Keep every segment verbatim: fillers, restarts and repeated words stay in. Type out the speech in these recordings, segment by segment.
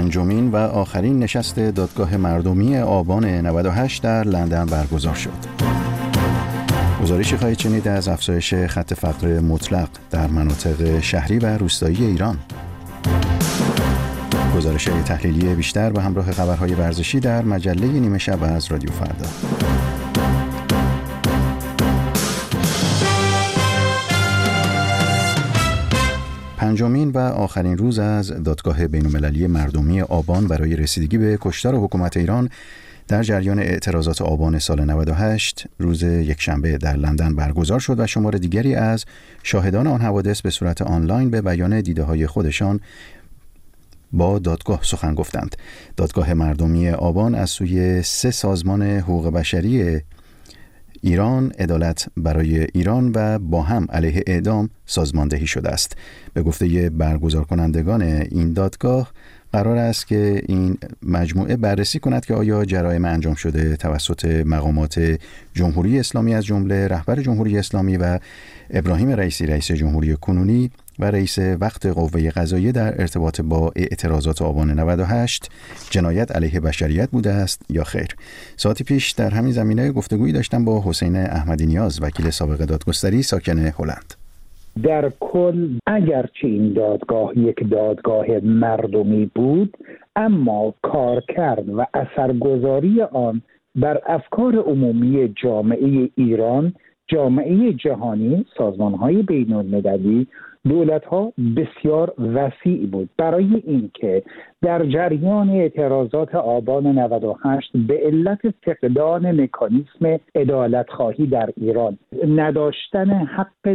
پنجمین و آخرین نشست دادگاه مردمی آبان نود و هشت در لندن برگزار شد. گزارشی خواهید شنید از افزایش خط فقر مطلق در مناطق شهری و روستایی ایران. گزارش تحلیلی بیشتر و همراه خبرهای ورزشی در مجله نیمه شب از رادیو فردا. پنجمین و آخرین روز از دادگاه بین‌المللی مردمی آبان برای رسیدگی به کشتار حکومت ایران در جریان اعتراضات آبان سال نود و هشت روز یکشنبه در لندن برگزار شد و شمار دیگری از شاهدان آن حوادث به صورت آنلاین به بیان دیده‌های خودشان با دادگاه سخن گفتند. دادگاه مردمی آبان از سوی سه سازمان حقوق بشری ایران، عدالت برای ایران و با هم علیه اعدام سازماندهی شده است. به گفته برگزار کنندگان این دادگاه قرار است که این مجموعه بررسی کند که آیا جرایم انجام شده توسط مقامات جمهوری اسلامی از جمله رهبر جمهوری اسلامی و ابراهیم رئیسی رئیس جمهوری کنونی و رئیس وقت قوه قضاییه در ارتباط با اعتراضات آبان نود و هشت جنایت علیه بشریت بوده است یا خیر. ساعتی پیش در همین زمینه گفتگویی داشتم با حسین احمدی نیاز، وکیل سابق دادگستری ساکن هلند. در کل اگرچه این دادگاه یک دادگاه مردمی بود، اما کارکرد و اثرگذاری آن بر افکار عمومی جامعه ایران، جامعه جهانی، سازمان‌های بین‌المللی، دولت‌ها بسیار وسیع بود برای اینکه در جریان اعتراضات آبان نود و هشت به علت فقدان مکانیسم عدالت‌خواهی در ایران، نداشتن حق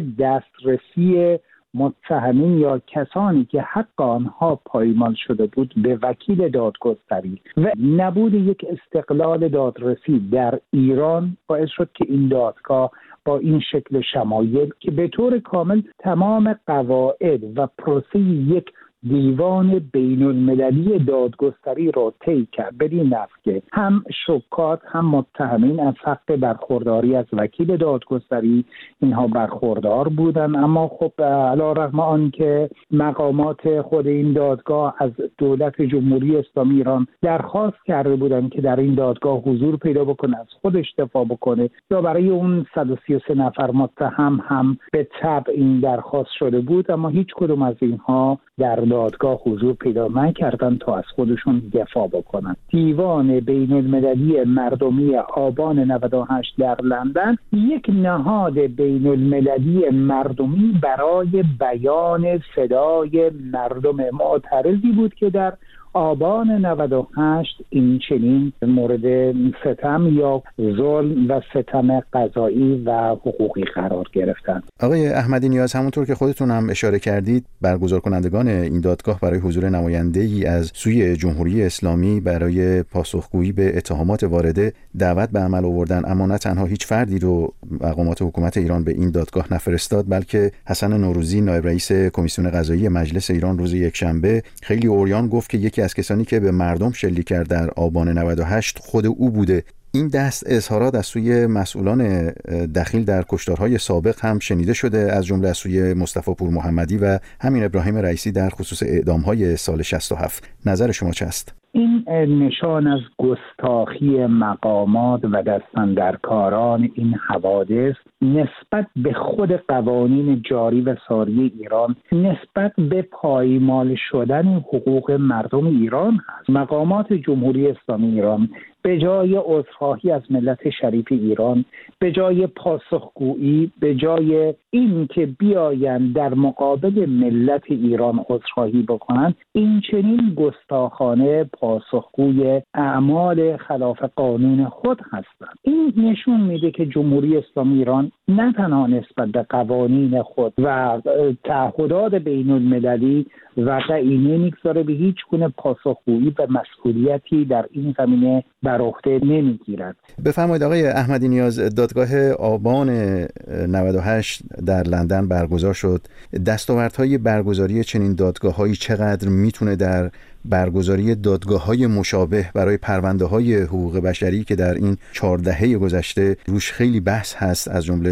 دسترسی متهمین یا کسانی که حق آنها پایمال شده بود به وکیل دادگستری و نبود یک استقلال دادرسی در ایران باعث شد که این دادگاه با این شکل شمایل که به طور کامل تمام قواعد و پروسه یک دیوان بین المللی دادگستری را طی کرد، بدین نحو که هم شکات هم متهمین از حق برخورداری از وکیل دادگستری اینها برخوردار بودن. اما خب علیرغم آنکه مقامات خود این دادگاه از دولت جمهوری اسلامی ایران درخواست کرده بودند که در این دادگاه حضور پیدا بکنه، از خودش دفاع بکنه، یا برای اون صد و سی و سه نفر متهم هم به طبع این درخواست شده بود، اما هیچ کدوم از اینها در دادگاه حضور پیدا نکردن تا از خودشون دفاع بکنن. دیوان بین المللی مردمی آبان نود و هشت در لندن یک نهاد بین المللی مردمی برای بیان صدای مردم معترضی بود که در آبان نود و هشت این چنین مورد ستم یا ظلم و ستم قضایی و حقوقی قرار گرفتند. آقای احمدی نیاز، همونطور که خودتون هم اشاره کردید، برگزار کنندگان این دادگاه برای حضور نماینده‌ای از سوی جمهوری اسلامی برای پاسخگویی به اتهامات وارده دعوت به عمل آوردن، اما نه تنها هیچ فردی رو مقامات حکومت ایران به این دادگاه نفرستاد، بلکه حسن نوروزی نایب رئیس کمیسیون قضایی مجلس ایران روز یکشنبه خیلی عریان گفت که یکی از کسانی که به مردم شلیک کرد در آبان نود و هشت خود او بوده. این دست اظهارات از سوی مسئولان دخیل در کشتارهای سابق هم شنیده شده، از جمله از سوی مصطفی پور محمدی و همین ابراهیم رئیسی در خصوص اعدام‌های سال شصت و هفت. نظر شما چه است؟ این نشان از گستاخی مقامات و دستاندرکاران این حوادث نسبت به خود قوانین جاری و ساری ایران، نسبت به پایمال شدن حقوق مردم ایران هست. مقامات جمهوری اسلامی ایران به جای عذرخواهی از ملت شریف ایران، به جای پاسخگویی، به جای این که بیایند در مقابل ملت ایران عذرخواهی بکنند، این چنین گستاخانه پاسخگوی اعمال خلاف قانون خود هستند. این نشون میده که جمهوری اسلامی ایران نه تنها نسبت به قوانین خود و تعهدات بین المللی وقعی نمیگذاره، به هیچ گونه پاسخگویی و مسئولیتی در این زمینه بر عهده نمیگیرد. بفرمایید آقای احمدی نیاز، دادگاه آبان نود و هشت در لندن برگزار شد. دستاوردهای برگزاری چنین دادگاه‌هایی چقدر میتونه در برگزاری دادگاه‌های مشابه برای پرونده‌های حقوق بشری که در این چهار دهه گذشته روش خیلی بحث هست، از جمله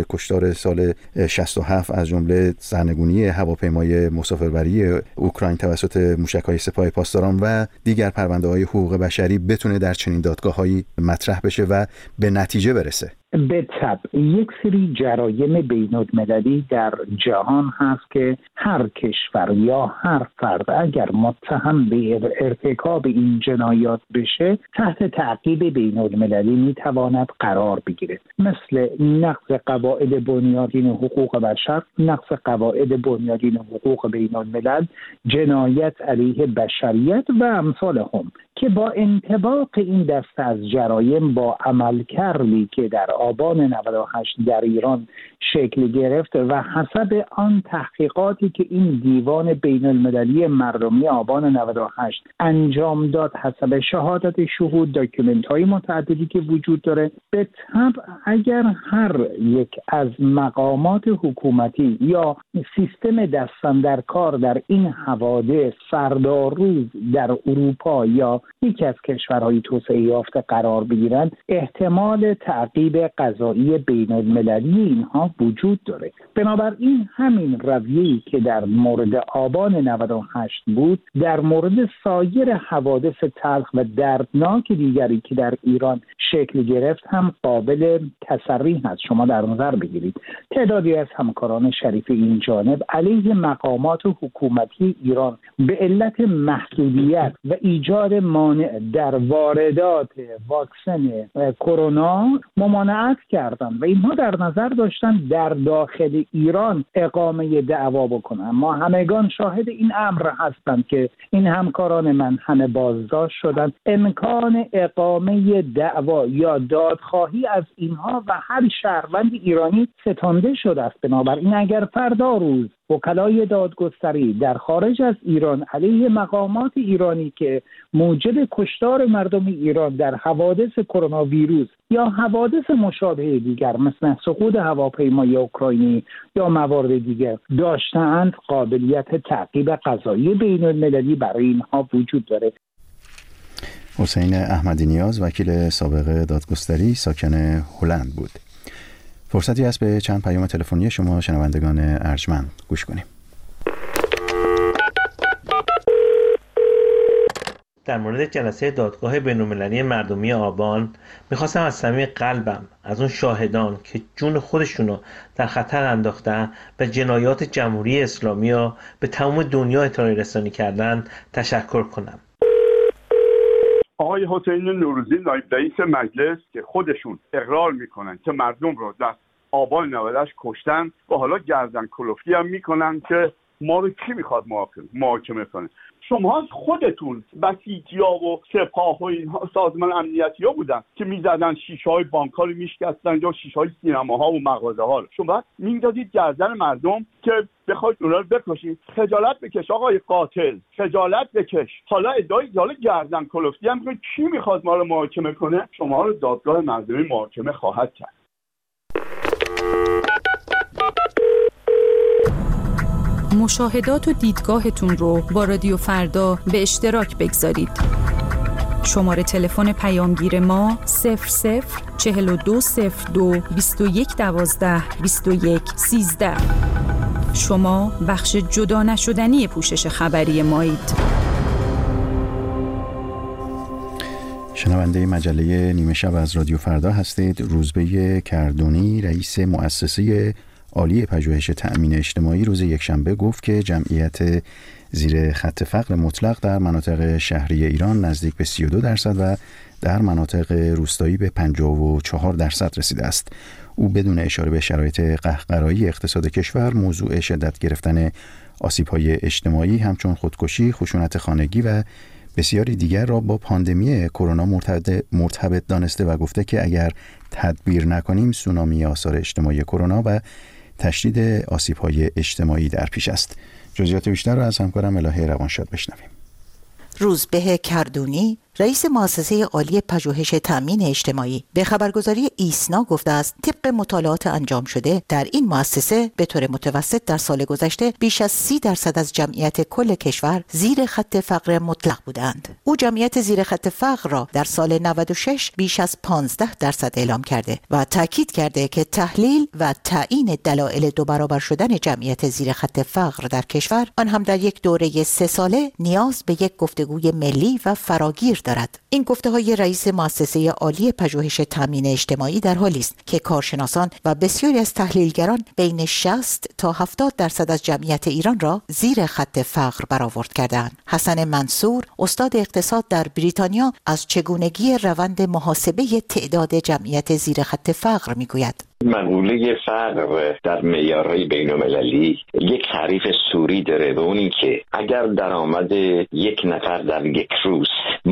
کشتار سال شصت و هفت از جمله سرنگونی هواپیمای مسافربری اوکراین توسط موشک‌های سپاه پاسداران و دیگر پرونده‌های حقوق بشری بتونه در چنین دادگاه‌هایی مطرح بشه و به نتیجه برسه؟ به طبع یک سری جرایم بین‌المللی در جهان هست که هر کشور یا هر فرد اگر متهم به ارتکاب این جنایات بشه تحت تعقیب بین‌المللی میتواند قرار بگیره، مثل نقض قواعد بنیادین حقوق بشر، نقض قواعد بنیادین حقوق بین‌الملل، جنایت علیه بشریت و امثال هم، که با انطباق این دسته از جرایم با عملکردی که در آبان نود و هشت در ایران شکل گرفت و حسب آن تحقیقاتی که این دیوان بین المللی مردمی آبان نود و هشت انجام داد، حسب شهادت شهود، داکیومنت های متعددی که وجود داره، به طبع اگر هر یک از مقامات حکومتی یا سیستم دستان در کار در این حوادث فردا روز در اروپا یا یکی از کشورهای توسعه یافته قرار بگیرند، احتمال تعقیب قضایی بین المللی اینها وجود داره. بنابراین همین رویه‌ای که در مورد آبان نود و هشت بود در مورد سایر حوادث تلخ و دردناک دیگری که در ایران شکل گرفت هم قابل تسری هست. شما در نظر بگیرید تعدادی از همکاران شریف این جانب علیه مقامات حکومتی ایران به علت محدودیت و ایجاد مانع در واردات واکسن کرونا ممانعت کردند و اینها در نظر داشتن در داخل ایران اقامه دعوا بکنن. ما همگان شاهد این امر هستند که این همکاران من همه بازداشت شدند. امکان اقامه دعوا یا دادخواهی از اینها و هر شهروند ایرانی ستانده شده است. بنابراین اگر فردا روز وکلای دادگستری در خارج از ایران علیه مقامات ایرانی که موجب کشتار مردم ایران در حوادث کرونا ویروس یا حوادث مشابه دیگر مثل سقوط هواپیمای اوکراینی یا موارد دیگر داشتند، قابلیت تعقیب قضایی بین المللی برای اینها وجود داره. حسین احمدی نیاز، وکیل سابق دادگستری ساکن هلند بود. فرصتی است به چند پیام تلفنی شما شنوندگان ارجمند گوش کنیم. در مورد جلسه دادگاه بین‌المللی مردمی آبان میخواستم از صمیم قلبم از اون شاهدان که جون خودشونو در خطر انداختن و جنایات جمهوری اسلامی رو به تمام دنیا اطلاع رسانی کردن تشکر کنم. آقای حسین نوروزی نایب رئیس مجلس که خودشون اقرار میکنن که مردم رو در آبان نود و هشت کشتن و حالا گردن کلفتی هم میکنن که ما رو کی میخواد محاکمه کنه. شما خودتون بسیجیا و سپاه و اینها سازمان امنیتی ها بودن که میزدن شیشه های بانک ها رو میشکستن یا شیشه های سینما ها و مغازه ها رو. شما میدادید گردن مردم که بخواید اونا رو بکشید. خجالت بکش آقای قاتل، خجالت بکش. حالا ادعای حالا گردن کلفتی هم که کی میخواد ما رو محاکمه کنه؟ شما رو دادگاه مردمی محاکمه خواهد کرد. مشاهدات و دیدگاهتون رو با رادیو فردا به اشتراک بگذارید. شماره تلفن پیامگیر ما صفر صفر چهل و دو صفر دو بیست و یک دوازده بیست و یک سیزده. شما بخش جدا نشدنی پوشش خبری مایید. شنونده مجله نیمه شب از رادیو فردا هستید. روزبه کردونی، رئیس مؤسسه عالی پژوهش تأمین اجتماعی، روز یکشنبه گفت که جمعیت زیر خط فقر مطلق در مناطق شهری ایران نزدیک به سی و دو درصد و در مناطق روستایی به پنجاه و چهار درصد رسیده است. او بدون اشاره به شرایط قهقرایی اقتصاد کشور، موضوع شدت گرفتن آسیب‌های اجتماعی همچون خودکشی، خشونت خانگی و بسیاری دیگر را با پاندمی کرونا مرتبط دانسته و گفته که اگر تدبیر نکنیم سونامی آثار اجتماعی کرونا و تشدید آسیب‌های اجتماعی در پیش است. جزئیات بیشتر را از همکارم الهه روانشاد بشنویم. روزبه کردونی، رئیس مؤسسه عالی پژوهش تامین اجتماعی به خبرگزاری ایسنا گفته است طبق مطالعات انجام شده در این مؤسسه به طور متوسط در سال گذشته بیش از سی درصد از جمعیت کل کشور زیر خط فقر مطلق بودند. او جمعیت زیر خط فقر را در سال نود و شش بیش از پانزده درصد اعلام کرده و تاکید کرده که تحلیل و تعیین دلایل دو برابر شدن جمعیت زیر خط فقر در کشور، آن هم در یک دوره سه ساله، نیاز به یک گفتگوی ملی و فراگیر دارد. این گفته‌های رئیس مؤسسه عالی پژوهش تامین اجتماعی در حالی است که کارشناسان و بسیاری از تحلیلگران بین شصت تا هفتاد درصد از جمعیت ایران را زیر خط فقر برآورد کردند. حسن منصور، استاد اقتصاد در بریتانیا، از چگونگی روند محاسبه تعداد جمعیت زیر خط فقر میگوید. مقوله فقر در معیارهای بین‌المللی یک تعریف سوری داره، و اون این که اگر درآمد یک نفر در یک روز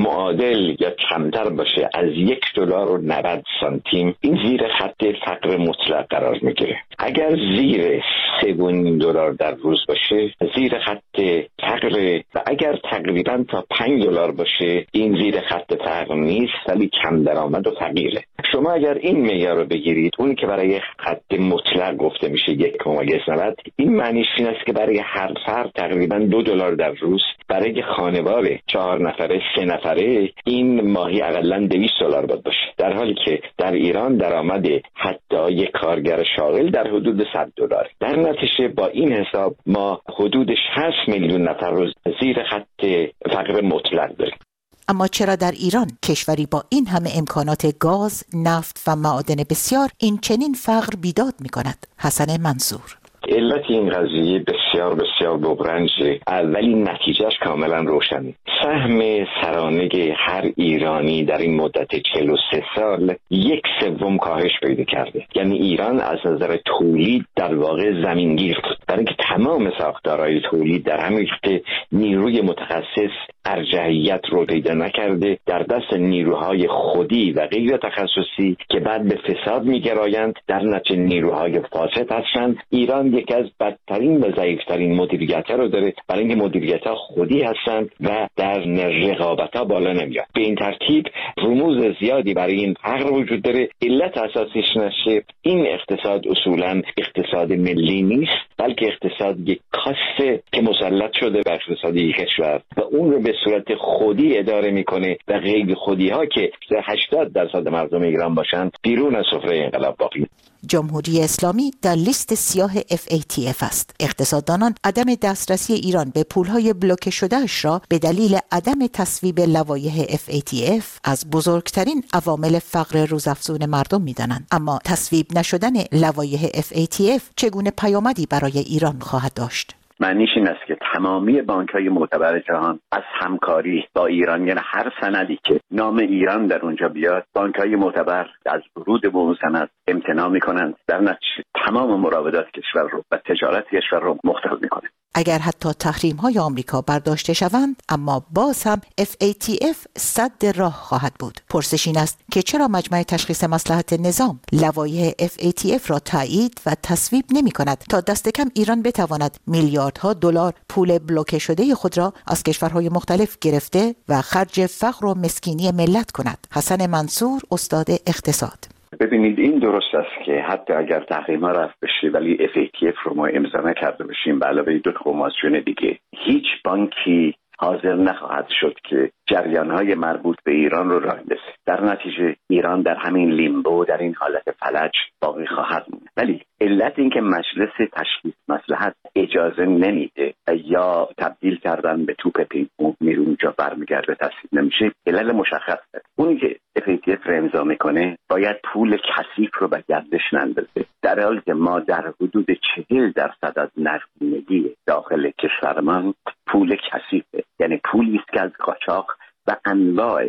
معادل یا کمتر باشه از یک دلار و نود سانتیم، این زیر خط فقر مطلق قرار میگیره. اگر زیر سه و نیم دلار در روز باشه زیر خط فقر، و اگر تقریبا تا پنج دلار باشه این زیر خط فقر نیست ولی کم درآمد و فقیره. شما اگر این معیار رو بگیرید، اون که برای خط مطلق گفته میشه یک ممیز نود، این معنیش این است که برای هر فرد تقریبا دو دلار در روز، برای خانواده چهار نفره سه نفره این ماهی اقلا دویست دلار باید باشه، در حالی که در ایران درآمد حتی یک کارگر شاغل در حدود صد دلار. در نتیجه با این حساب ما حدود شصت میلیون نفر رو زیر خط فقر مطلق داریم. اما چرا در ایران، کشوری با این همه امکانات گاز، نفت و معادن بسیار، این چنین فقر بیداد می کند؟ حسن منصور: علت این قضیه بسیار بسیار ببرنجه، ولی نتیجهش کاملا روشنه. سهم سرانه هر ایرانی در این مدت چهل و سه سال یک سوم کاهش پیدا کرده. یعنی ایران از نظر تولید در واقع زمینگیر بود، برای اینکه تمام ساختارهای تولید در همین رشته نیروی متخصص ارجحیت رو پیدا نکرده، در دست نیروهای خودی و غیر تخصصی که بعد به فساد میگرایند، در نتیجه نیروهای فاسد هستند. ایران یکی از بدترین و ضعیفترین مدیریت‌ها رو داره، برای اینکه مدیریت‌ها خودی هستند و در رقابت‌ها بالا نمیاد. به این ترتیب رموز زیادی برای این فقر وجود داره. علت اساسیش نشه این اقتصاد اصولاً اقتصاد ملی نیست، بلکه اقتصاد یک کاسته که مسلط شده بر اقتصاد یک کشور و اون رو به صورت خودی اداره میکنه و غیر خودی‌ها که هشتاد درصد مردم ایران باشند بیرون از سفره انقلاب باقی. جمهوری اسلامی در لیست سیاه اف ای تی اف است. اقتصاددانان عدم دسترسی ایران به پولهای بلوکه شدهش را به دلیل عدم تصویب لوایح اف ای تی اف از بزرگترین عوامل فقر روزافزون مردم می‌دانند. اما تصویب نشدن لوایح اف ای تی اف چگونه پیامدی برای ایران خواهد داشت؟ معنیش این است که تمامی بانک‌های معتبر جهان از همکاری با ایران، یعنی هر سندی که نام ایران در اونجا بیاد، بانک‌های معتبر از ورود به اون سند امتناع می‌کنند، در نتیجه تمام مراودات کشور رو و تجارت کشور رو مختل می‌کنه. اگر حتی تحریم‌های آمریکا برداشته شوند، اما باز هم اف ای تی اف صد راه خواهد بود. پرسش این است که چرا مجمع تشخیص مصلحت نظام لوایح اف ای تی اف را تایید و تصویب نمی‌کند تا دست کم ایران بتواند میلیاردها دلار پول بلوکه شده خود را از کشورهای مختلف گرفته و خرج فقر و مسکینی ملت کند. حسن منصور، استاد اقتصاد: ببینید، این درست است که حتی اگر تحریم ها رفت بشه ولی اف ای تی اف رو ما امضا نکرده باشیم به علاوه دو کنوانسیون دیگه، هیچ بانکی حاضر نخواهد شد که جریان‌های مربوط به ایران رو راه بندازه. در نتیجه ایران در همین لیمبو، در این حالت فلج باقی خواهد موند. ولی علت این که مجلس تشخیص مصلحت اجازه نمیده یا تبدیل کردن به توپ پینگ پونگ میره اونجا برمیگرده تصویب نمیشه، علل مشخصه. اونی که اف ای تی اف رو امضا میکنه باید پول کثیف رو به گردش نندازه، در حالی که ما در حدود چهل درصد از نقدینگی داخل کشورمان پول کثیفه، یعنی پولی است که از قاچاق و انواع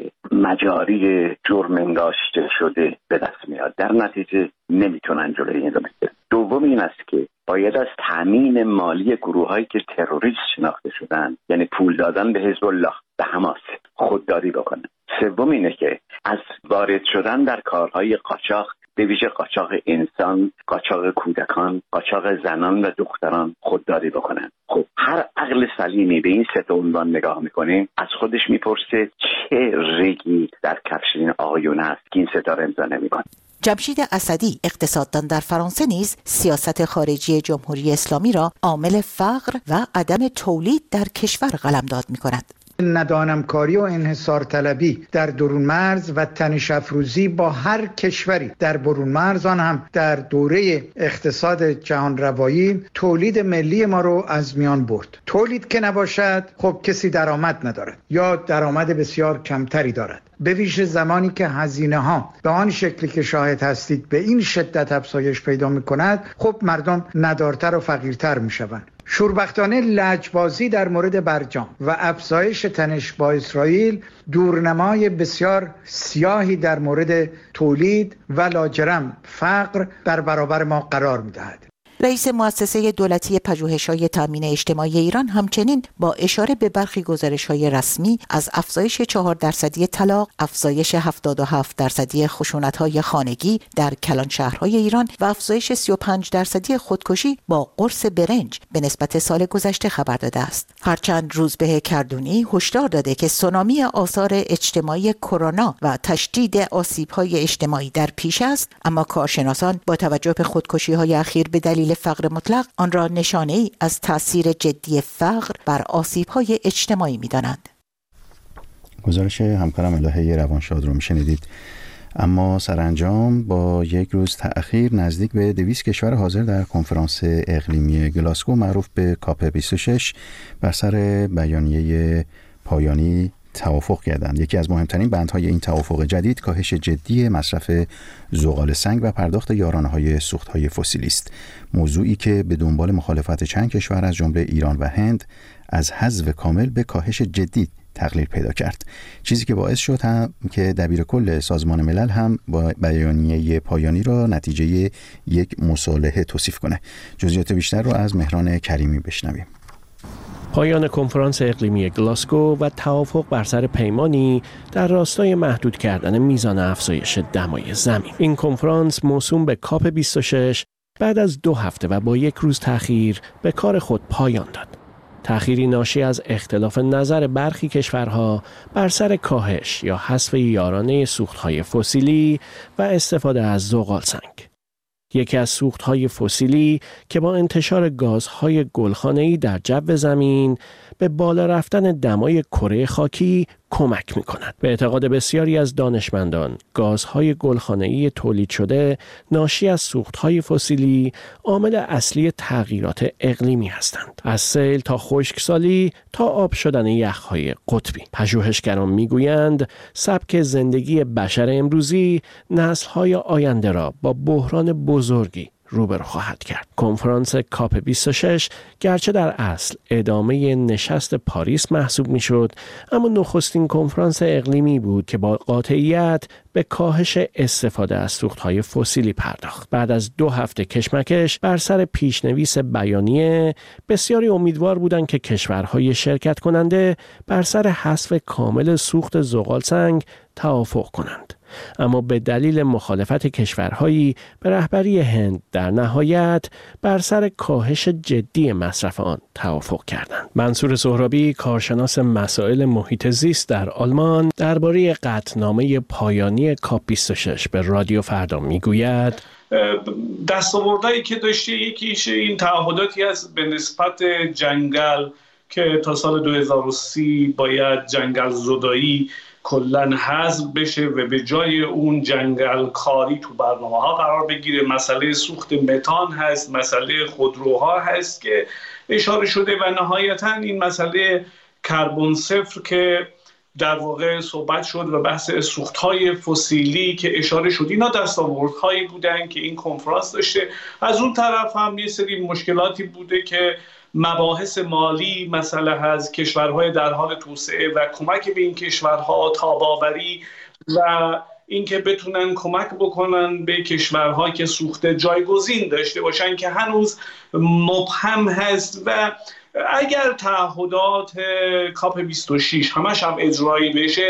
مجاری جرم انگاشته شده به دست میاد. در نتیجه نمیتونن جلوی این رو بگیرن. دوم این است که باید از تامین مالی گروهایی که تروریست شناخته شدن، یعنی پول دادن به حزب الله، به حماس، خودداری بکنن. سوم اینه که از وارد شدن در کارهای قاچاق به ویژه قاچاق انسان، قاچاق کودکان، قاچاق زنان و دختران خودداری بکنن. خب هر عقل سلیمی به این سه تا عنوان نگاه میکنه از خودش میپرسه چه ریگی در کفش این آقایون هست که این سه تا رو امضا نمیکنن. جمشید اسدی اقتصاددان در فرانسه نیز سیاست خارجی جمهوری اسلامی را عامل فقر و عدم تولید در کشور قلمداد می‌کند. ندانمکاری و انحصار طلبی در درون مرز و تنش افروزی با هر کشوری در برون مرز، آن هم در دوره اقتصاد جهان روایی، تولید ملی ما رو از میان برد. تولید که نباشد خب کسی درآمد ندارد یا درآمد بسیار کمتری دارد، به ویژه زمانی که هزینه ها به آن شکلی که شاهد هستید به این شدت افزایش پیدا می کند، خب مردم ندارتر و فقیرتر می شوند. شوربختانه لجبازی در مورد برجام و افزایش تنش با اسرائیل دورنمای بسیار سیاهی در مورد تولید و لاجرم فقر در برابر ما قرار می دهد. رئیس مؤسسه دولتی پژوهش‌های تامین اجتماعی ایران همچنین با اشاره به برخی گزارش‌های رسمی از افزایش چهار درصدی طلاق، افزایش هفتاد و هفت درصدی خشونت‌های خانگی در کلان شهرهای ایران و افزایش سی و پنج درصدی خودکشی با قرص برنج به نسبت سال گذشته خبر داده است. هرچند روزبه کردونی هشدار داده که سونامی آثار اجتماعی کرونا و تشدید آسیب‌های اجتماعی در پیش است، اما کارشناسان با توجه به خودکشی‌های اخیر به دلیل فقر مطلق آن را نشانه ای از تأثیر جدی فقر بر آسیب‌های اجتماعی می‌دانند. گزارش همکارم الهه روانشاد رو میشنیدید. اما سرانجام با یک روز تأخیر نزدیک به دویست کشور حاضر در کنفرانس اقلیمی گلاسگو معروف به کاپ بیست و شش بر سر بیانیه پایانی توافق کردند. یکی از مهمترین بندهای این توافق جدید کاهش جدی مصرف زغال سنگ و پرداخت یارانه‌های سوخت‌های فسیلی است. موضوعی که به دنبال مخالفت چند کشور از جمله ایران و هند از حذف کامل به کاهش جدی تقلیل پیدا کرد. چیزی که باعث شد هم که دبیر کل سازمان ملل هم با بیانیه پایانی را نتیجه یک مصالحه توصیف کنه. جزئیات بیشتر را از مهران کریمی بشنویم. پایان کنفرانس اقلیمی گلاسگو و توافق بر سر پیمانی در راستای محدود کردن میزان افزایش دمای زمین. این کنفرانس موسوم به کاپ بیست و شش بعد از دو هفته و با یک روز تأخیر به کار خود پایان داد. تأخیری ناشی از اختلاف نظر برخی کشورها بر سر کاهش یا حذف یارانه سوخت‌های فسیلی و استفاده از زغال سنگ. یکی از سوخت‌های فسیلی که با انتشار گازهای گلخانه‌ای در جو زمین به بالا رفتن دمای کره خاکی کمک می‌کند. به اعتقاد بسیاری از دانشمندان، گازهای گلخانه‌ای تولید شده ناشی از سوخت‌های فسیلی عامل اصلی تغییرات اقلیمی هستند. از سیل تا خشکسالی تا آب شدن یخ‌های قطبی. پژوهشگران می‌گویند سبک زندگی بشر امروزی نسل‌های آینده را با بحران بزرگی روبرو خواهد کرد. کنفرانس کاپ بیست و شش گرچه در اصل ادامه نشست پاریس محسوب میشد، اما نخستین کنفرانس اقلیمی بود که با قاطعیت به کاهش استفاده از سوخت‌های فسیلی پرداخت. بعد از دو هفته کشمکش بر سر پیشنویس بیانیه، بسیاری امیدوار بودند که کشورهای شرکت کننده بر سر حذف کامل سوخت زغال سنگ توافق کنند. اما به دلیل مخالفت کشورهایی به رهبری هند در نهایت بر سر کاهش جدی مصرف آن توافق کردند. منصور سهرابی، کارشناس مسائل محیط زیست در آلمان، درباره قطعنامه پایانی کاپ بیست و شش به رادیو فردا میگوید: دستاوردهایی که داشته یکیش این تعهداتی است به نسبت جنگل که تا سال دو هزار و سی باید جنگل زدایی کلن حذف بشه و به جای اون جنگل کاری تو برنامه ها قرار بگیره. مسئله سوخت متان هست، مسئله خودروها هست که اشاره شده و نهایتا این مسئله کربن صفر که در واقع صحبت شد و بحث سوخت‌های فسیلی که اشاره شد. اینا دستاوردهایی بودن که این کنفرانس داشته. از اون طرف هم یه سری مشکلاتی بوده که مباحث مالی مسئله هست، کشورهای در حال توسعه و کمک به این کشورها، تاباوری و اینکه بتونن کمک بکنن به کشورها که سوخت جایگزین داشته باشن که هنوز مبهم هست و اگر تعهدات کاپ بیست و شش همش هم اجرایی بشه،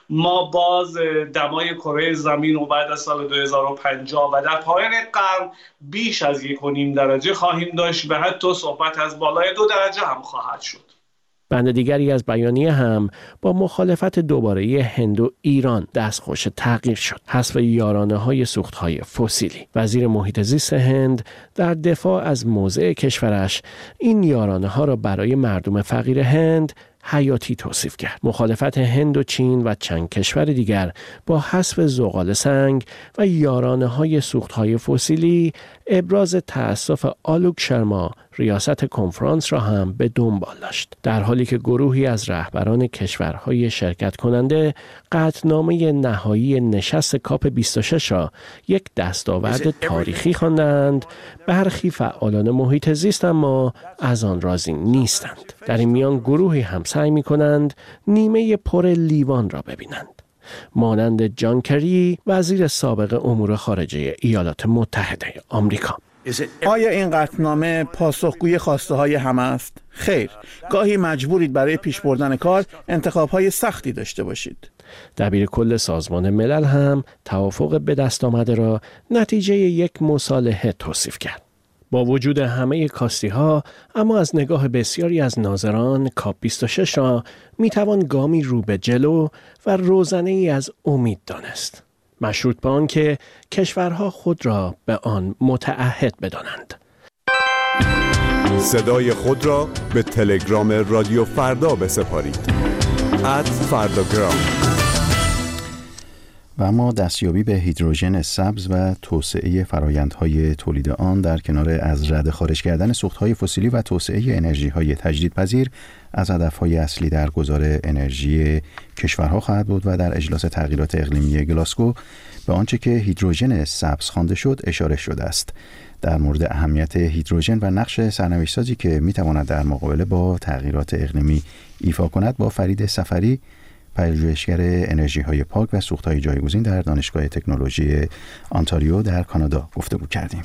ما باز دمای کره زمین رو بعد از سال دو هزار و پنجاه و در پایان قرن بیش از یک و نیم درجه خواهیم داشت و حتی صحبت از بالای دو درجه هم خواهد شد. بند دیگری از بیانیه هم با مخالفت دوباره هند و ایران دستخوش تغییر شد. حذف یارانه‌های سوخت‌های فسیلی. وزیر محیط زیست هند در دفاع از موضع کشورش این یارانه‌ها را برای مردم فقیر هند حیاتی توصیف کرد. مخالفت هند و چین و چند کشور دیگر با حذف زغال سنگ و یارانه‌های سوخت‌های فسیلی ابراز تأسف آلوک شرما ریاست کنفرانس را هم به دنبال داشت. در حالی که گروهی از رهبران کشورهای شرکت کننده قطعنامه نهایی نشست کاپ بیست و شش را یک دستاورد تاریخی خواندند، برخی فعالان محیط زیست اما از آن راضی نیستند. در این میان گروهی هم سعی می‌کنند نیمه پر لیوان را ببینند، مانند جان کری وزیر سابق امور خارجه ایالات متحده آمریکا. آیا این قطعنامه پاسخگوی خواسته های همه است؟ خیر، گاهی مجبورید برای پیش بردن کار انتخاب‌های سختی داشته باشید. دبیر کل سازمان ملل هم توافق به دست آمده را نتیجه یک مصالحه توصیف کرد. با وجود همه کاستی‌ها، اما از نگاه بسیاری از ناظران کاپ بیست و شش را میتوان گامی رو به جلو و روزنه‌ای از امید دانست، مشروط به آن که کشورها خود را به آن متعهد بدانند. صدای خود را به تلگرام رادیو فردا بسپارید. ات فرداگرام. و اما دستیابی به هیدروژن سبز و توسعه فرآیندهای تولید آن در کنار از رده خارج کردن سوختهای فسیلی و توسعه انرژی‌های تجدیدپذیر از هدفهای اصلی در گذار انرژی کشورها خواهد بود و در اجلاس تغییرات اقلیمی گلاسگو به آنچه که هیدروژن سبز خوانده شد اشاره شده است. در مورد اهمیت هیدروژن و نقش سرنوشت‌سازی که می‌تواند در مقابله با تغییرات اقلیمی ایفا کند با فرید سفری، پژوهشگر انرژی‌های پاک و سوخت‌های جایگزین در دانشگاه تکنولوژی آنتاریو در کانادا گفتگو کردیم.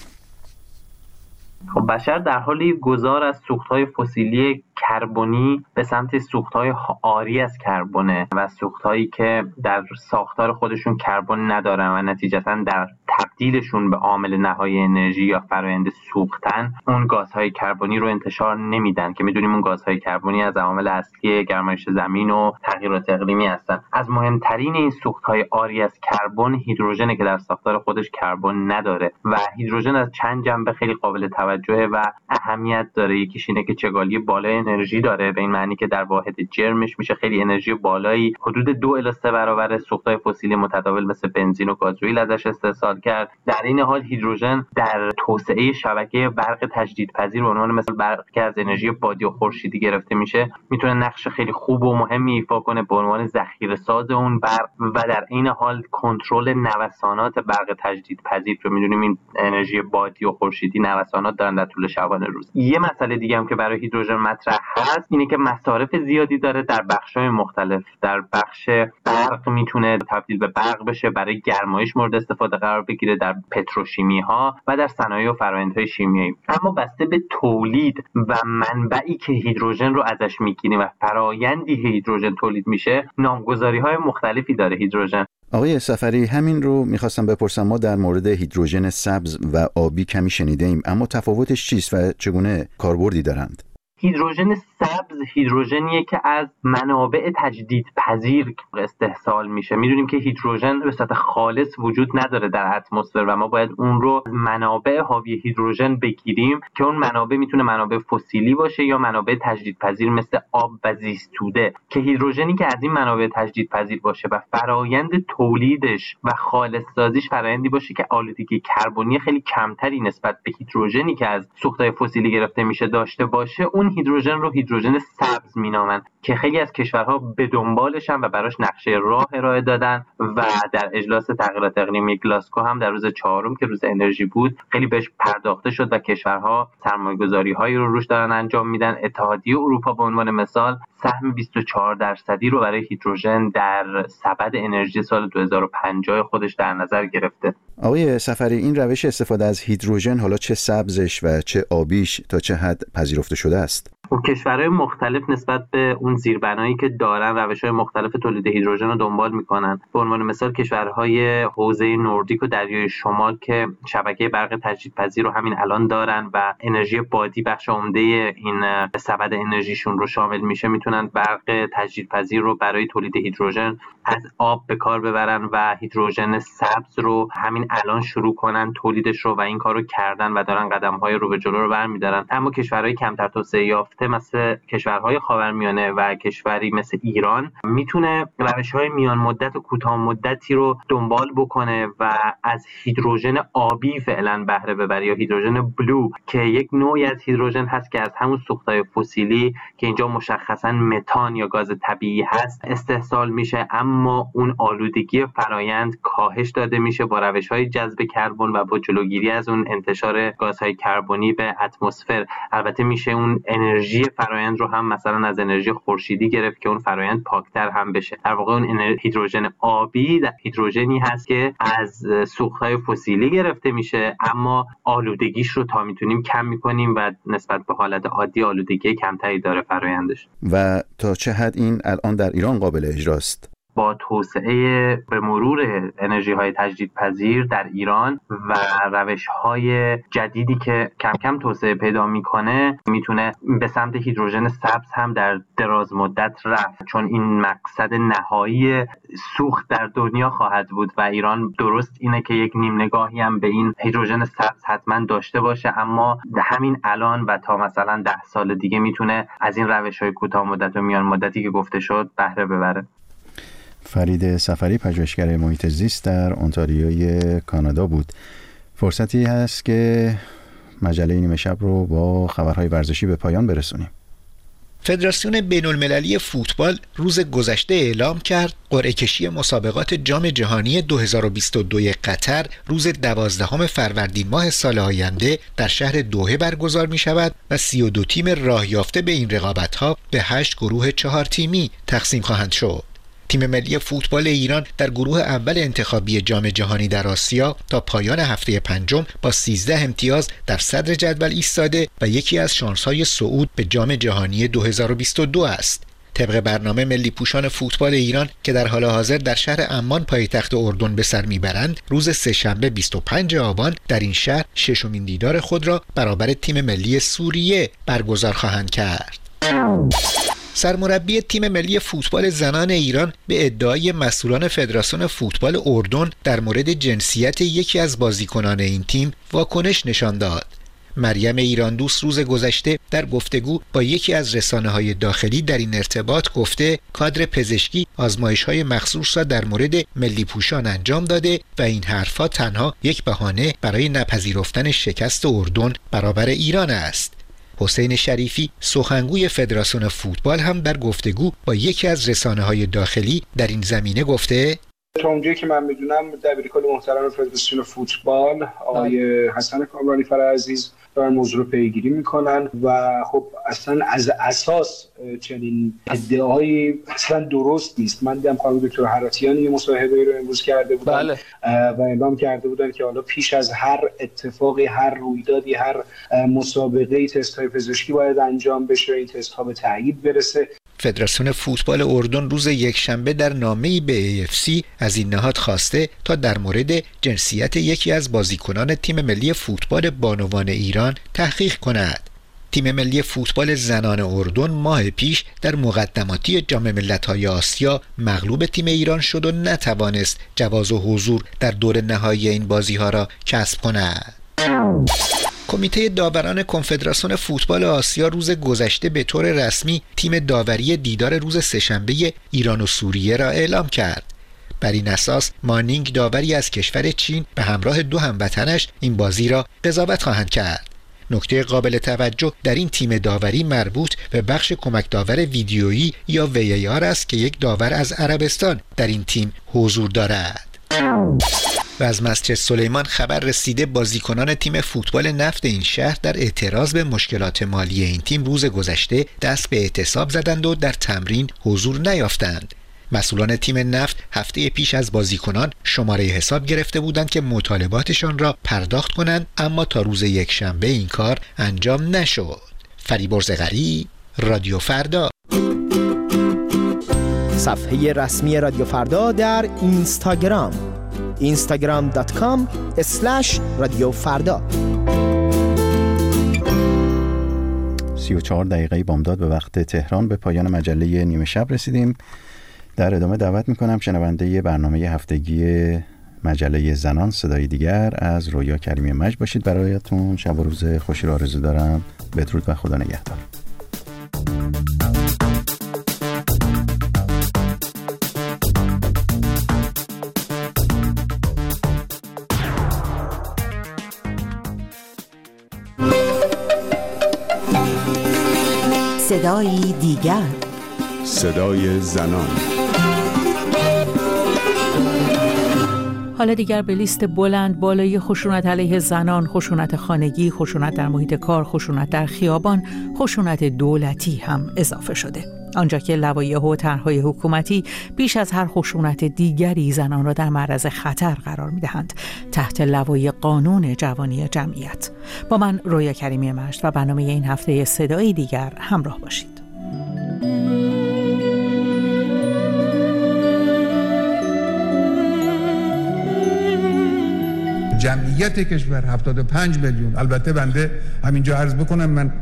خب بشر در حال گذار از سوخت‌های فسیلی کربنی به سمت سوخت‌های عاری از کربونه و سوخت‌هایی که در ساختار خودشون کربن ندارن و نتیجتاً در تبدیلشون به عامل نهایی انرژی یا فرآیند سوختن اون گازهای کربنی رو انتشار نمیدن که میدونیم اون گازهای کربنی از عوامل اصلی گرمایش زمین و تغییرات اقلیمی هستن. از مهمترین این سوخت‌های عاری از کربن هیدروژنه که در ساختار خودش کربن نداره و هیدروژن از چند جنبه خیلی قابل توجهه و اهمیت داره. یکیش اینه که چگالی بالای انرژی داره، به این معنی که در واحد جرمش میشه خیلی انرژی بالایی، حدود دو الی سه برابر سوخت‌های فسیلی متداول مثل بنزین و گازوئیل ازش استحصال کرد. در این حال هیدروژن در توسعه شبکه برق تجدیدپذیر به عنوان مثل برق که از انرژی بادی و خورشیدی گرفته میشه میتونه نقش خیلی خوب و مهمی ایفا کنه به عنوان ذخیره‌ساز اون برق و در این حال کنترل نوسانات برق تجدیدپذیر. رو میدونیم این انرژی بادی و خورشیدی نوسانات دارن در طول شبانه روز. یه مسئله دیگه هم که برای هیدروژن مطرح هست اینه که مصارف زیادی داره در بخش‌های مختلف. در بخش برق میتونه تبدیل به برق بشه، برای گرمایش مورد استفاده قرار بگیره، در پتروشیمی ها و در صنایع و فرآیندهای شیمیایی. اما بسته به تولید و منبعی که هیدروژن رو ازش میگیریم و فرآیندی هیدروژن تولید میشه نامگذاری‌های مختلفی داره هیدروژن. آقای سفری، همین رو میخواستم بپرسم. ما در مورد هیدروژن سبز و آبی کمی شنیده ایم، اما تفاوتش چیست و چگونه کاربردی دارند؟ هیدروژن سبز هیدروژنیه که از منابع تجدیدپذیر استحصال میشه. میدونیم که هیدروژن به صورت خالص وجود نداره در اتمسفر و ما باید اون رو از منابع حاوی هیدروژن بگیریم که اون منابع میتونه منابع فسیلی باشه یا منابع تجدیدپذیر مثل آب و زیستوده، که هیدروژنی که از این منابع تجدیدپذیر باشه و فرایند تولیدش و خالص سازیش فرایندی باشه که آلودگی کربنی خیلی کمتری نسبت به هیدروژنی که از سوخت‌های فسیلی گرفته میشه داشته باشه، اون هیدروژن رو هیدروژن سبز مینامن که خیلی از کشورها به دنبالشن و براش نقشه راه ارائه دادن و در اجلاس تغییرات اقلیمی گلاسگو هم در روز چهارم که روز انرژی بود خیلی بهش پرداخته شد و کشورها سرمایه‌گذاری‌هایی رو روش دارن انجام میدن. اتحادیه اروپا به عنوان مثال سهم بیست و چهار درصدی رو برای هیدروژن در سبد انرژی سال دو هزار و پنجاه خودش در نظر گرفته. آقای سفری، این روش استفاده از هیدروژن حالا چه سبزش و چه آبیش تا چه حد پذیرفته شده است؟ و کشورهای مختلف نسبت به اون زیربنایی که دارن روش‌های مختلف تولید هیدروژن رو دنبال میکنن. به عنوان مثال کشورهای حوزه نوردیک و دریای شمال که شبکه برق تجدیدپذیر رو همین الان دارن و انرژی بادی بخش عمده این سبد انرژیشون رو شامل میشه، میتونن برق تجدیدپذیر رو برای تولید هیدروژن از آب به کار ببرن و هیدروژن سبز رو همین الان شروع کنن تولیدش رو و این کارو کردن و دارن قدم‌های رو به جلو رو برمی‌دارن. اما کشورهای کمتر توسعه یافته مثل کشورهای خاورمیانه و کشوری مثل ایران میتونه روش‌های میان مدت و کوتاه مدتی رو دنبال بکنه و از هیدروژن آبی فعلا بهره ببره یا هیدروژن بلو که یک نوعی از هیدروژن هست که از همون سوختهای فسیلی که اینجا مشخصاً متان یا گاز طبیعی هست استحصال میشه، اما اون آلودگی فرایند کاهش داده میشه با روش‌های جذب کربن و با جلوگیری از اون انتشار گازهای کربنی به اتمسفر. البته میشه اون انرژی فرایند رو هم مثلا از انرژی خورشیدی گرفت که اون فرایند پاکتر هم بشه. در واقع اون هیدروژن آبی هیدروژنی هست که از سوختهای فسیلی گرفته میشه اما آلودگیش رو تا میتونیم کم میکنیم و نسبت به حالت عادی آلودگی کمتری داره فرایندش. و تا چه حد این الان در ایران قابل اجراست؟ با توسعه به مرور انرژی‌های تجدیدپذیر در ایران و روش‌های جدیدی که کم کم توسعه پیدا می‌کنه میتونه به سمت هیدروژن سبز هم در دراز مدت رفت، چون این مقصد نهایی سوخت در دنیا خواهد بود و ایران درست اینه که یک نیم نگاهی هم به این هیدروژن سبز حتما داشته باشه، اما همین الان و تا مثلا ده سال دیگه میتونه از این روش‌های کوتاه مدت و میان مدتی که گفته شد بهره ببره. فرید سفری پژوهشگر محیط زیست در انتاریوی کانادا بود. فرصتی هست که مجله نیمه شب رو با خبرهای ورزشی به پایان برسونیم. فدراسیون بین‌المللی فوتبال روز گذشته اعلام کرد قرعه کشی مسابقات جام جهانی دو هزار و بیست و دو قطر روز دوازدهم فروردین ماه سال آینده در شهر دوحه برگزار می شود و سی و دو تیم راه یافته به این رقابت‌ها به هشت گروه چهار تیمی تقسیم خواهند شد. تیم ملی فوتبال ایران در گروه اول انتخابی جام جهانی در آسیا تا پایان هفته پنجم با سیزده امتیاز در صدر جدول ایستاده و یکی از شانس‌های صعود به جام جهانی دو هزار و بیست و دو است. طبق برنامه ملی پوشان فوتبال ایران که در حال حاضر در شهر عمان پایتخت اردن به سر میبرند، روز سه‌شنبه بیست و پنجم آبان در این شهر ششمین دیدار خود را برابر تیم ملی سوریه برگزار خواهند کرد. سرمربی تیم ملی فوتبال زنان ایران به ادعای مسئولان فدراسیون فوتبال اردن در مورد جنسیت یکی از بازیکنان این تیم واکنش نشان داد. مریم ایران دوست روز گذشته در گفتگو با یکی از رسانه‌های داخلی در این ارتباط گفته کادر پزشکی آزمایش‌های مخصوص را در مورد ملی پوشان انجام داده و این حرفا تنها یک بهانه برای نپذیرفتن شکست اردن برابر ایران است. حسین شریفی سخنگوی فدراسیون فوتبال هم در گفتگو با یکی از رسانه‌های داخلی در این زمینه گفته تا اونجایی که من میدونم دبیرکل محترم فدراسیون فوتبال آقای حسن کامرانی فرعزیز دارن موضوع رو پیگیری میکنن و خب اصلا از اساس چنین ادعایی اصلا درست نیست. من دیدم خانم دکتر حراتیان یه مصاحبه رو امروز کرده بودن بله. و اعلام کرده بودن که حالا پیش از هر اتفاقی، هر رویدادی، هر مسابقه‌ای تست‌های پزشکی باید انجام بشه، این تست‌ها به تایید برسه. فدراسیون فوتبال اردن روز یکشنبه در نامه‌ای به ای اف سی از این نهاد خواسته تا در مورد جنسیت یکی از بازیکنان تیم ملی فوتبال بانوان ایران تحقیق کند. تیم ملی فوتبال زنان اردن ماه پیش در مقدماتی جام ملت‌های آسیا مغلوب تیم ایران شد و نتوانست جواز حضور در دور نهایی این بازی‌ها را کسب کند. کمیته داوران کنفدراسیون فوتبال آسیا روز گذشته به طور رسمی تیم داوری دیدار روز سه‌شنبه ایران و سوریه را اعلام کرد. بر این اساس مانینگ داوری از کشور چین به همراه دو هموطنش این بازی را قضاوت خواهند کرد. نکته قابل توجه در این تیم داوری مربوط به بخش کمک داور ویدیویی یا وی ای آر است که یک داور از عربستان در این تیم حضور دارد. و از مسجد سلیمان خبر رسیده بازیکنان تیم فوتبال نفت این شهر در اعتراض به مشکلات مالی این تیم روز گذشته دست به اعتصاب زدند و در تمرین حضور نیافتند. مسئولان تیم نفت هفته پیش از بازیکنان شماره حساب گرفته بودند که مطالباتشان را پرداخت کنند، اما تا روز یکشنبه این کار انجام نشد. فریبرز غریب، رادیو فردا. صفحه رسمی رادیو فردا در اینستاگرام اینستاگرام دات کام اسلش رادیو فردا. سی و چهار دقیقه بامداد به وقت تهران به پایان مجله نیمه شب رسیدیم. در ادامه دعوت میکنم شنونده برنامه هفتگی مجله زنان صدای دیگر از رویا کریمی مجد باشید. برایتون شب و روز خوشی را آرزو دارم. بدرود و خدا نگهدار. صدای دیگر، صدای زنان. حالا دیگر به لیست بلند بالای خشونت علیه زنان، خشونت خانگی، خشونت در محیط کار، خشونت در خیابان، خشونت دولتی هم اضافه شده. آنجا که لوایح و طرح‌های حکومتی بیش از هر خشونت دیگری زنان را در معرض خطر قرار می‌دهند تحت لوایح قانون جوانی جمعیت. با من رویا کریمی مجد و برنامه این هفته صدای دیگر همراه باشید. جمعیت کشور هفتاد و پنج میلیون. البته بنده همینجا عرض بکنم من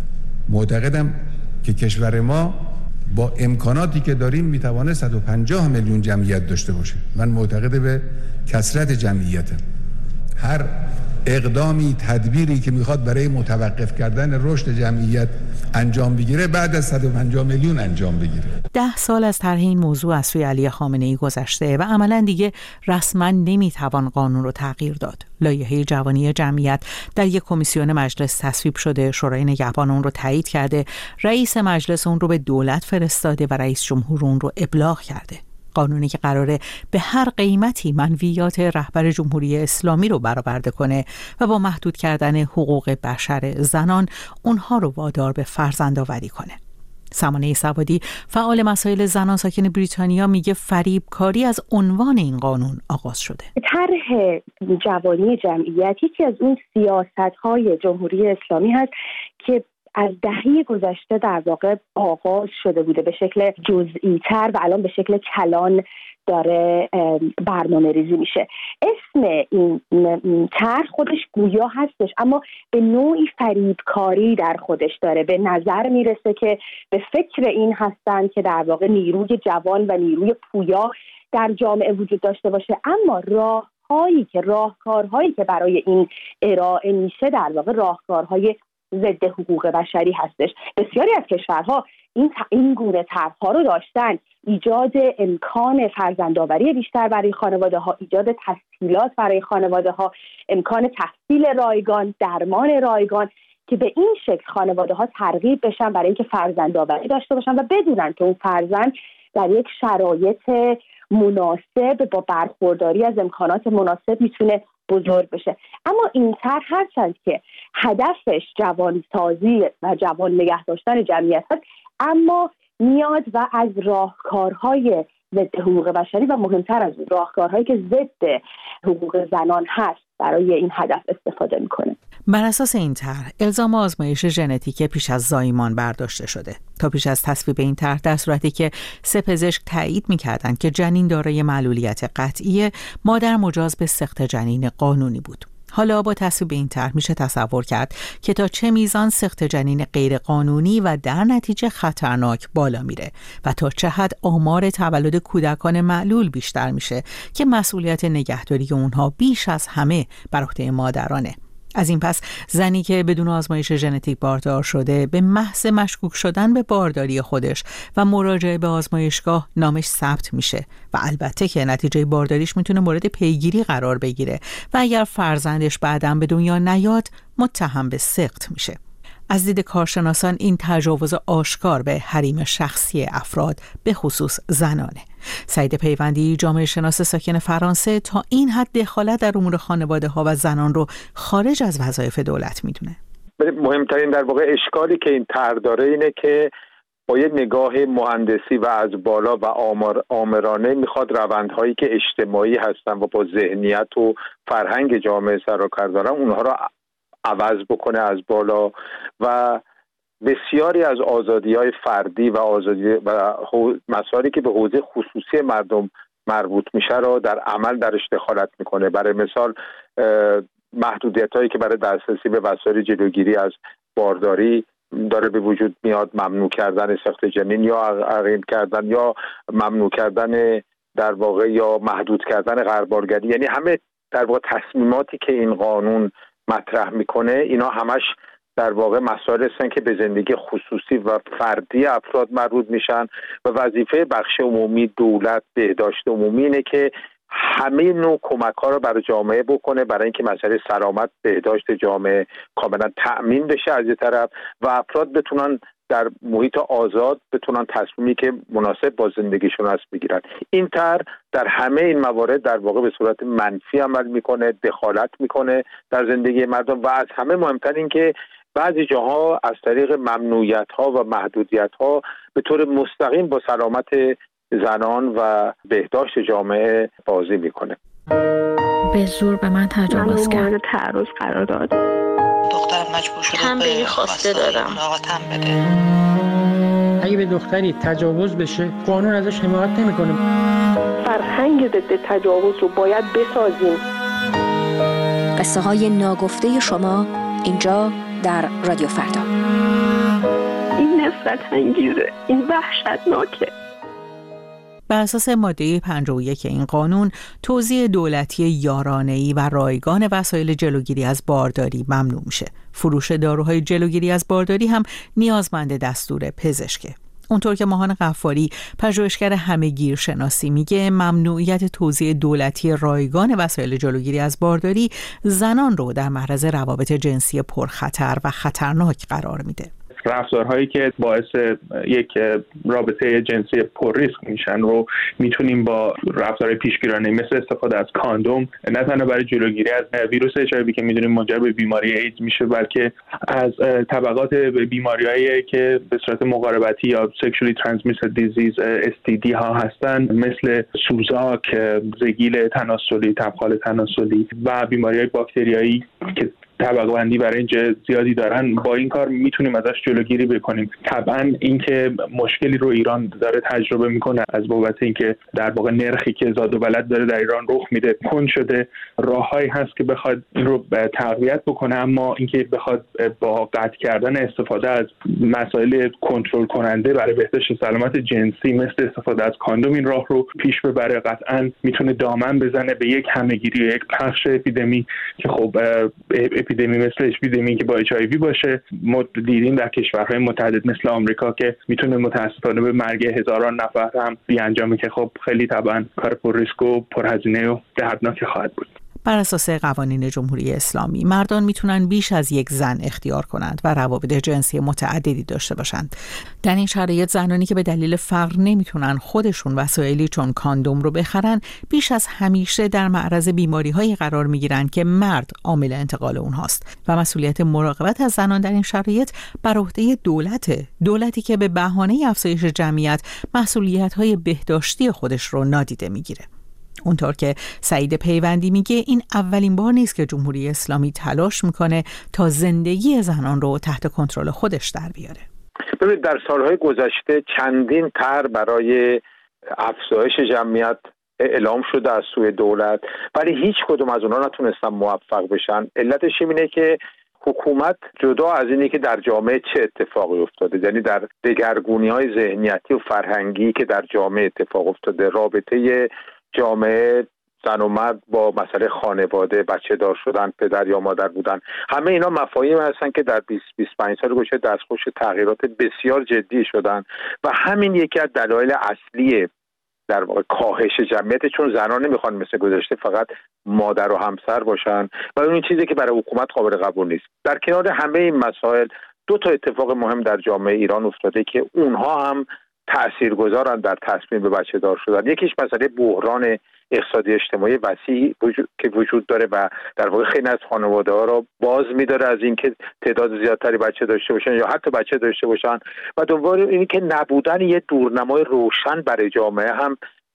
معتقدم که کشور ما با امکاناتی که داریم میتوانه صد و پنجاه میلیون جمعیت داشته باشه. من معتقد به کثرت جمعیتم. هر اقدامی، تدبیری که میخواد برای متوقف کردن رشد جمعیت انجام بگیره بعد از صد و پنجاه میلیون انجام بگیره. ده سال از طرح این موضوع از سوی علی خامنه‌ای گذشته و عملاً دیگه رسما نمیتوان قانون رو تغییر داد. لایحه جوانی جمعیت در یک کمیسیون مجلس تصویب شده، شورای نگهبان اون رو تایید کرده، رئیس مجلس اون رو به دولت فرستاده و رئیس جمهور اون رو ابلاغ کرده. قانونی که قراره به هر قیمتی منویات رهبر جمهوری اسلامی رو برآورده کنه و با محدود کردن حقوق بشر زنان اونها رو وادار به فرزندآوری کنه. سمانه سوادی فعال مسائل زنان ساکن بریتانیا میگه فریبکاری از عنوان این قانون آغاز شده. طرح جوانی جمعیت یکی از اون سیاست‌های جمهوری اسلامی هست که از دهه گذشته در واقع آغاز شده بوده به شکل جزئی تر و الان به شکل کلان داره برنامه ریزی میشه. اسم این طرح خودش گویا هستش اما به نوعی فریبکاری در خودش داره. به نظر میرسه که به فکر این هستن که در واقع نیروی جوان و نیروی پویا در جامعه وجود داشته باشه، اما راههایی که راهکارهایی که برای این ارائه میشه در واقع راهکارهای ضد حقوق بشری هستش. بسیاری از کشورها این این گونه طرح‌ها رو داشتن: ایجاد امکان فرزندآوری بیشتر برای خانواده‌ها، ایجاد تسهیلات برای خانواده‌ها، امکان تحصیل رایگان، درمان رایگان، که به این شکل خانواده‌ها ترغیب بشن برای اینکه فرزندآوری داشته باشن و بدونن که اون فرزند در یک شرایط مناسب با برخورداری از امکانات مناسب میتونه بزرگ بشه. اما این طرح هرچند که هدفش جوانسازی و جوان نگه داشتن جمعیت هست، اما میاد و از راهکارهای ضد حقوق بشری و مهمتر از راهکارهایی که ضد حقوق زنان هست برای این هدف استفاده میکنه. بر اساس این طرح الزام آزمایش ژنتیک پیش از زایمان برداشته شده. تا پیش از تصویب این طرح در صورتی که سه پزشک تایید می‌کردند که جنین دارای معلولیت قطعی، مادر مجاز به سقط جنین قانونی بود. حالا با تصویب این طرح میشه تصور کرد که تا چه میزان سقط جنین غیر قانونی و در نتیجه خطرناک بالا میره و تا چه حد آمار تولد کودکان معلول بیشتر میشه که مسئولیت نگهداری اونها بیش از همه بر عهده مادرانه. از این پس زنی که بدون آزمایش ژنتیک باردار شده به محض مشکوک شدن به بارداری خودش و مراجعه به آزمایشگاه نامش ثبت میشه و البته که نتیجه بارداریش میتونه مورد پیگیری قرار بگیره و اگر فرزندش بعداً به دنیا نیاد متهم به سقط میشه. از دید کارشناسان این تجاوز آشکار به حریم شخصی افراد به خصوص زنانه. سعید پیوندی جامعه شناس ساکن فرانسه تا این حد دخالت در امور خانواده ها و زنان رو خارج از وظایف دولت میدونه. مهمترین در واقع اشکالی که این طرح داره اینه که با یه نگاه مهندسی و از بالا و آمار آمرانه میخواد روندهایی که اجتماعی هستن و با ذهنیت و فرهنگ جامعه سر و کار دارن اونها رو عوض بکنه از بالا و بسیاری از آزادی‌های فردی و آزادی و مسائلی که به حوزه خصوصی مردم مربوط میشه را در عمل درش دخالت میکنه. برای مثال محدودیت‌هایی که برای دسترسی به وسایل جلوگیری از بارداری داره به وجود میاد، ممنوع کردن ساخت جنین یا عقیم کردن یا ممنوع کردن در واقع یا محدود کردن غربالگری، یعنی همه در واقع تصمیماتی که این قانون مطرح میکنه اینا همش در واقع مسائل هستن که به زندگی خصوصی و فردی افراد مربوط میشن و وظیفه بخش عمومی، دولت، بهداشت عمومی اینه که همه نوع کمک ها رو برای جامعه بکنه برای اینکه مسئله سلامت، بهداشت جامعه کاملا تأمین بشه از یه طرف و افراد بتونن در محیط آزاد بتونن تصمیمی که مناسب با زندگیشون هست بگیرن. این طرح در همه این موارد در واقع به صورت منفی عمل میکنه، دخالت میکنه در زندگی مردم و از همه مهمتر این که بعضی جاها از طریق ممنوعیت ها و محدودیت ها به طور مستقیم با سلامت زنان و بهداشت جامعه بازی میکنه. به زور به من تجاوز کرد. من تعرض قرار داد. دخترم مجبور شده تنبیهی خواسته دادم. لاغتم بده. اگه به دختری تجاوز بشه قانون ازش حمایت نمیکنه. فرهنگ ضد تجاوز رو باید بسازیم. قصه های ناگفته شما اینجا در رادیو فردا. این نفرت انگیزه، این وحشتناکه. بر اساس ماده پنجاه و یک این قانون، توزیع دولتی یارانه‌ای و رایگان وسایل جلوگیری از بارداری ممنوع میشه. فروش داروهای جلوگیری از بارداری هم نیازمند دستور پزشکه. اونطور که ماهان غفاری، پژوهشگر همه‌گیر شناسی، میگه ممنوعیت توزیع دولتی رایگان وسایل جلوگیری از بارداری زنان رو در معرض روابط جنسی پرخطر و خطرناک قرار میده. رفتارهایی که باعث یک رابطه جنسی پر ریسک میشن رو میتونیم با رفتارهای پیشگیرانه مثل استفاده از کاندوم نه تنها برای جلوگیری از ویروس اچ آی وی که میدونیم منجر به بیماری ایدز میشه، بلکه از طبقات بیماریایی که به صورت مقاربتی یا sexually transmitted disease اس تی دی ها هستن، مثل سوزاک، زگیل تناسلی، تبخال تناسلی و بیماریهای باکتریایی که طبقه بندی برای اینجا زیادی دارن، با این کار میتونیم ازش جلوگیری بکنیم. طبعا اینکه مشکلی رو ایران داره تجربه میکنه از بابت اینکه در واقع نرخی که زاد و ولد داره در ایران رخ میده کند شده، راههایی هست که بخواد این رو تقویت بکنه، اما اینکه بخواد با قطع کردن استفاده از مسائل کنترل کننده برای بهداشت سلامت جنسی مثل استفاده از کاندوم این راه رو پیش ببره، قطعا میتونه دامن بزنه به یک همهگیری و یک پخش اپیدمی که خب اپیدمی مثل اپیدمی که با اچ آی وی باشه. ما دیدیم در کشورهای متعدد مثل آمریکا که میتونه متاسفانه به مرگ هزاران نفر هم بیانجامه که خب خیلی طبعا کار پر ریسک و پرهزینه و دردناک خواهد بود. بر اساس قوانین جمهوری اسلامی مردان میتونن بیش از یک زن اختیار کنند و روابط جنسی متعددی داشته باشند. در این شرایط زنانی که به دلیل فقر نمیتونن خودشون وسایلی چون کاندوم رو بخرن بیش از همیشه در معرض بیماری‌هایی قرار میگیرند که مرد عامل انتقال اونهاست و مسئولیت مراقبت از زنان در این شرایط بر عهده دولته. دولتی که به بهانه افزایش جمعیت مسئولیت‌های بهداشتی خودش رو نادیده میگیره. اونطور که سعید پیوندی میگه این اولین بار نیست که جمهوری اسلامی تلاش میکنه تا زندگی زنان رو تحت کنترل خودش در بیاره. ببینید در سالهای گذشته چندین طرح برای افزایش جمعیت اعلام شده از سوی دولت، ولی هیچ کدوم از اونها نتونستن موفق بشن. علتش اینه که حکومت جدا از اینی که در جامعه چه اتفاقی افتاده، یعنی در دگرگونی‌های ذهنیتی و فرهنگی که در جامعه اتفاق افتاده، رابطه جامعه زن و مرد با مسئله خانواده، بچه دار شدن، پدر یا مادر بودن، همه اینا مفاهیم هستن که در بیست بیست و پنج سال گذشته دستخوش تغییرات بسیار جدی شدن و همین یکی از دلایل اصلی در واقع کاهش جمعیت، چون زنان نمیخوان مثل گذشته فقط مادر و همسر باشن و اون چیزی که برای حکومت قابل قبول نیست. در کنار همه این مسائل دو تا اتفاق مهم در جامعه ایران افتاده که اونها هم تاثیرگذارن در تصمیم به بچه دار شدن. یکیش مسئله بحران اقتصادی اجتماعی وسیع وجود که وجود داره و در واقع خیلی از خانواده‌ها رو باز می‌داره از اینکه تعداد زیادتری بچه داشته باشن یا حتی بچه داشته باشن و دوباره اینی که نبودن یه دورنمای روشن برای جامعه هم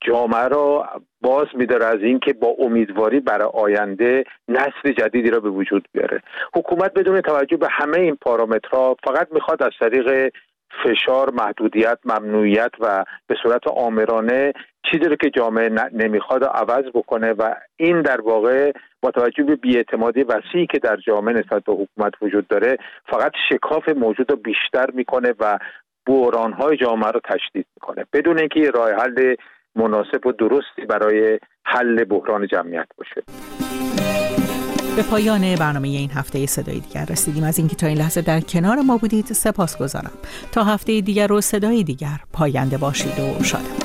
جامعه را باز می‌داره از اینکه با امیدواری برای آینده نسل جدیدی را به وجود بیاره. حکومت بدون توجه به همه این پارامترها فقط میخواد از طریق فشار، محدودیت، ممنوعیت و به صورت آمرانه چیزی رو که جامعه نمیخواد عوض بکنه و این در واقع با توجه به بی‌اعتمادی وسیعی که در جامعه نسبت به حکومت وجود داره فقط شکاف موجود رو بیشتر میکنه و بحران‌های جامعه رو تشدید میکنه بدون اینکه راه حل مناسب و درستی برای حل بحران جمعیت باشه. به پایان برنامه این هفته صدای دیگر رسیدیم. از اینکه تا این لحظه در کنار ما بودید سپاسگزارم. تا هفته دیگر و صدای دیگر پاینده باشید و شاد.